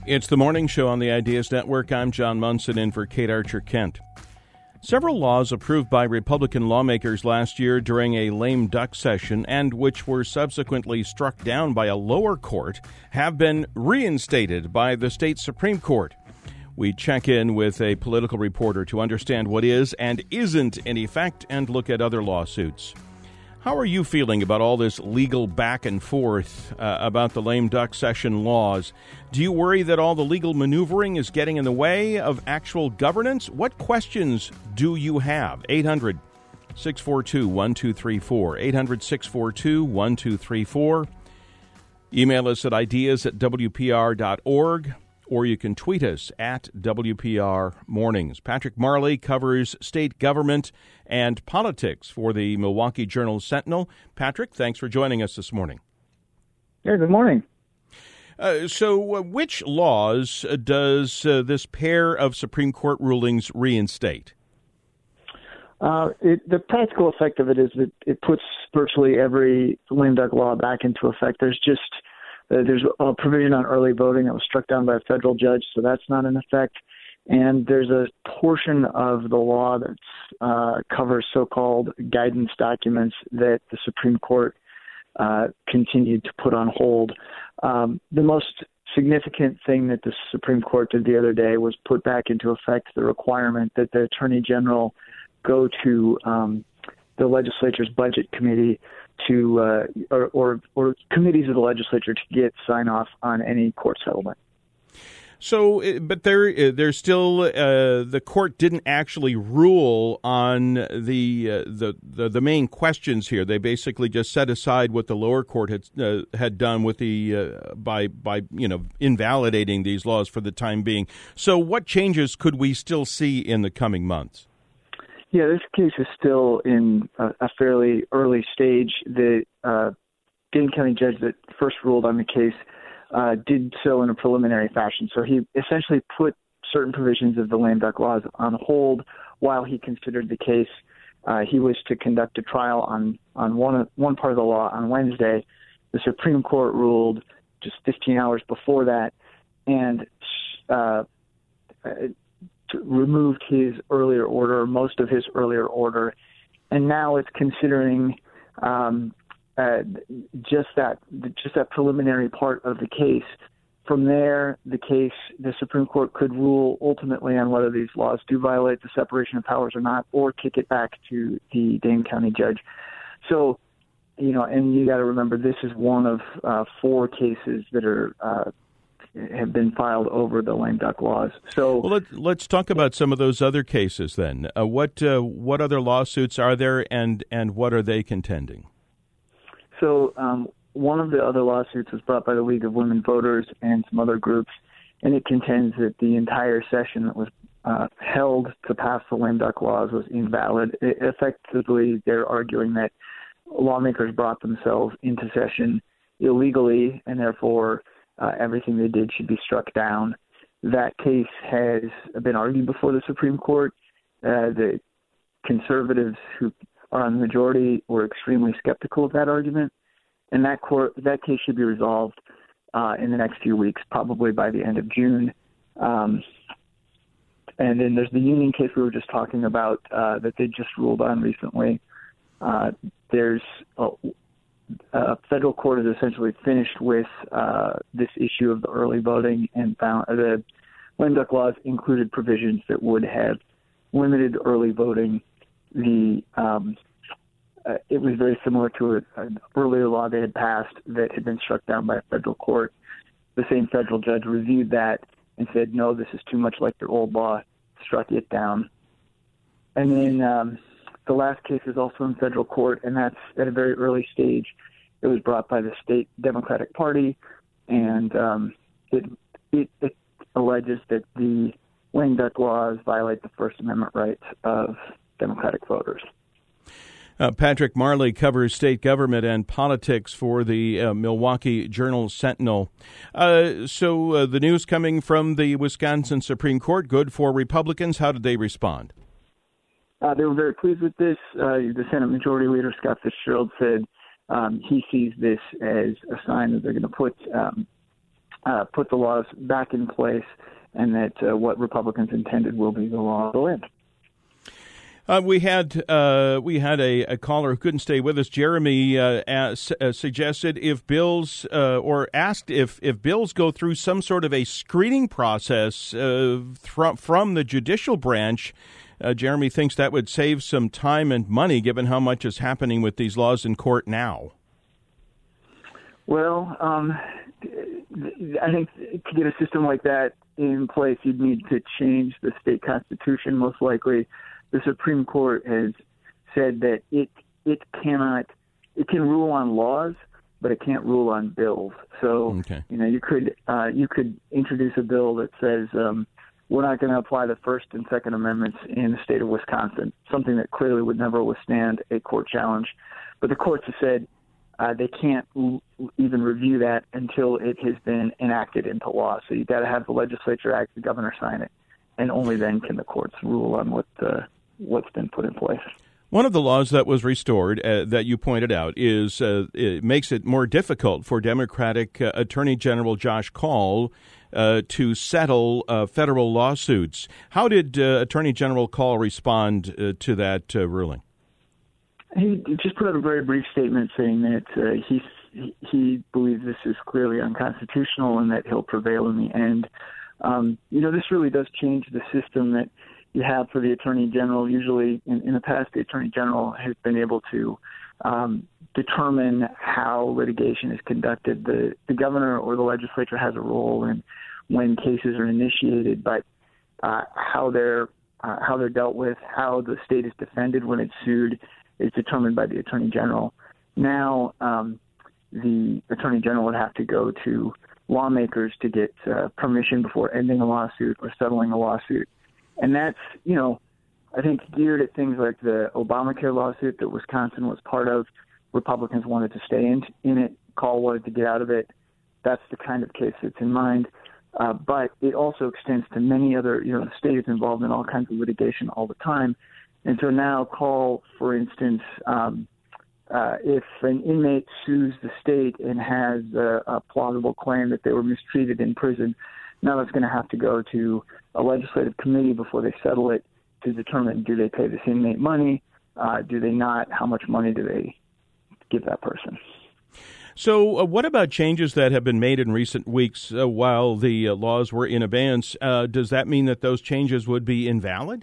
It's the morning show on the Ideas Network. I'm John Munson in for Kate Archer-Kent. Several laws approved by Republican lawmakers last year during a lame duck session and which were subsequently struck down by a lower court have been reinstated by the state Supreme Court. We check in with a political reporter to understand what is and isn't in effect and look at other lawsuits. How are you feeling about all this legal back and forth about the lame duck session laws? Do you worry that all the legal maneuvering is getting in the way of actual governance? What questions do you have? 800-642-1234. 800-642-1234. Email us at ideas@wpr.org. Or you can tweet us at WPR Mornings. Patrick Marley covers state government and politics for the Milwaukee Journal-Sentinel. Patrick, thanks for joining us this morning. Yeah, good morning. So which laws does this pair of Supreme Court rulings reinstate? The practical effect of it is that it puts virtually every lame duck law back into effect. There's a provision on early voting that was struck down by a federal judge, so that's not in effect. And there's a portion of the law that covers so-called guidance documents that the Supreme Court continued to put on hold. The most significant thing that the Supreme Court did the other day was put back into effect the requirement that the Attorney General go to the legislature's budget committee or committees of the legislature to get sign off on any court settlement. So, but there's still the court didn't actually rule on the main questions here. They basically just set aside what the lower court had done with the by invalidating these laws for the time being. So, what changes could we still see in the coming months? Yeah, this case is still in a fairly early stage. The Dane County judge that first ruled on the case did so in a preliminary fashion. So he essentially put certain provisions of the lame duck laws on hold while he considered the case. He was to conduct a trial on one part of the law on Wednesday. The Supreme Court ruled just 15 hours before that and removed his earlier order, most of his earlier order, and now it's considering just that preliminary part of the case. From there, the Supreme Court could rule ultimately on whether these laws do violate the separation of powers or not, or kick it back to the Dane County judge. So, and you got to remember, this is one of 4 cases that have been filed over the lame duck laws. So, well, let's talk about some of those other cases then. What other lawsuits are there, and what are they contending? So, one of the other lawsuits was brought by the League of Women Voters and some other groups, and it contends that the entire session that was held to pass the lame duck laws was invalid. Effectively, they're arguing that lawmakers brought themselves into session illegally, and therefore everything they did should be struck down. That case has been argued before the Supreme Court. The conservatives who are on the majority were extremely skeptical of that argument, and that case should be resolved in the next few weeks, probably by the end of June. And then there's the union case we were just talking about that they just ruled on recently. There's federal court has essentially finished with this issue of the early voting and found the lame duck laws included provisions that would have limited early voting. It was very similar to an earlier law they had passed that had been struck down by a federal court. The same federal judge reviewed that and said, no, this is too much like your old law, struck it down. And then the last case is also in federal court, and that's at a very early stage. It was brought by the state Democratic Party, and it alleges that the lame duck laws violate the First Amendment rights of Democratic voters. Patrick Marley covers state government and politics for the Milwaukee Journal-Sentinel. So the news coming from the Wisconsin Supreme Court, good for Republicans. How did they respond? They were very pleased with this. The Senate Majority Leader, Scott Fitzgerald, said he sees this as a sign that they're going to put put the laws back in place, and that what Republicans intended will be the law of the land. We had a caller who couldn't stay with us. Jeremy suggested if bills or asked if bills go through some sort of a screening process from the judicial branch. Jeremy thinks that would save some time and money, given how much is happening with these laws in court now. Well, I think to get a system like that in place, you'd need to change the state constitution, most likely. The Supreme Court has said that it can rule on laws, but it can't rule on bills. So, okay. You could introduce a bill that says we're not going to apply the First and Second Amendments in the state of Wisconsin, something that clearly would never withstand a court challenge. But the courts have said they can't even review that until it has been enacted into law. So you've got to have the legislature act, the governor sign it, and only then can the courts rule on what's been put in place. One of the laws that was restored that you pointed out is it makes it more difficult for Democratic Attorney General Josh Kaul to settle federal lawsuits. How did Attorney General Kaul respond to that ruling? He just put out a very brief statement saying that he believes this is clearly unconstitutional and that he'll prevail in the end. This really does change the system that you have for the Attorney General. Usually in the past, the Attorney General has been able to determine how litigation is conducted. The governor or the legislature has a role in when cases are initiated, but how they're dealt with, how the state is defended when it's sued, is determined by the Attorney General. Now, the Attorney General would have to go to lawmakers to get permission before ending a lawsuit or settling a lawsuit. And that's, I think geared at things like the Obamacare lawsuit that Wisconsin was part of. Republicans wanted to stay in it. Kaul wanted to get out of it. That's the kind of case that's in mind. But it also extends to many other, the state is involved in all kinds of litigation all the time. And so now Kaul, for instance, if an inmate sues the state and has a plausible claim that they were mistreated in prison, now that's going to have to go to a legislative committee before they settle it to determine, do they pay this inmate money? Do they not? How much money do they give that person? So what about changes that have been made in recent weeks while the laws were in abeyance? Does that mean that those changes would be invalid?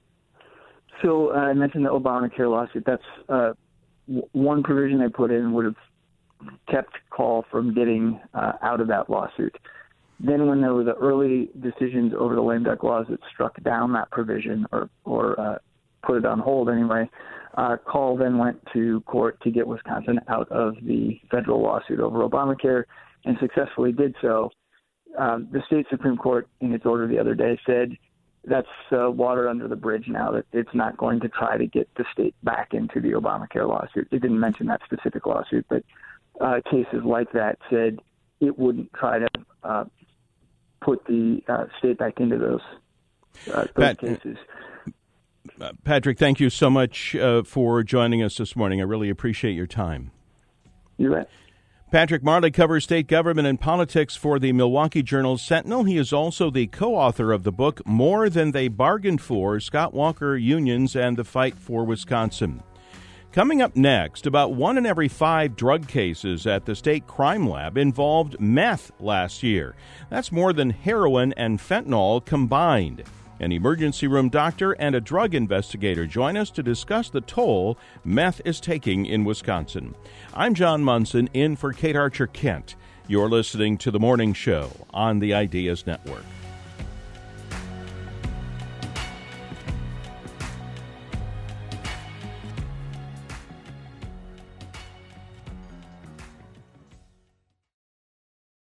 So I mentioned the Obamacare lawsuit. That's one provision they put in would have kept Kaul from getting out of that lawsuit. Then when there were the early decisions over the lame duck laws that struck down that provision or put it on hold anyway, Kaul then went to court to get Wisconsin out of the federal lawsuit over Obamacare and successfully did so. The state Supreme Court, in its order the other day, said that's water under the bridge now, that it's not going to try to get the state back into the Obamacare lawsuit. It didn't mention that specific lawsuit, but cases like that said it wouldn't try to put the state back into those cases. Patrick, thank you so much for joining us this morning. I really appreciate your time. You bet. Patrick Marley covers state government and politics for the Milwaukee Journal-Sentinel. He is also the co-author of the book, More Than They Bargained For, Scott Walker, Unions, and the Fight for Wisconsin. Coming up next, about 1 in every 5 drug cases at the state crime lab involved meth last year. That's more than heroin and fentanyl combined. An emergency room doctor and a drug investigator join us to discuss the toll meth is taking in Wisconsin. I'm John Munson, in for Kate Archer-Kent. You're listening to The Morning Show on the Ideas Network.